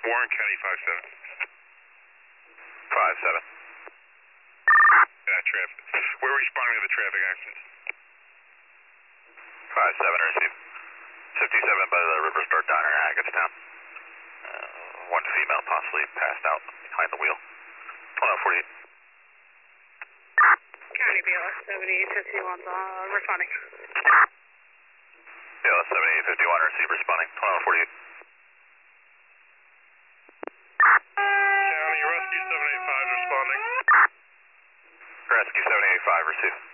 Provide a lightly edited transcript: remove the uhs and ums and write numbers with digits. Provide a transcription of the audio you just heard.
Warren County 5-7. 5-7. Traffic. We're responding to the traffic accident. 5-7, receive. 57 by the River Star Diner in Hackettstown. One female possibly passed out behind the wheel. 2148. County BLS 7851, responding. BLS 7851, receive, responding. 2148. County Rescue 785 responding. Rescue 785, receive.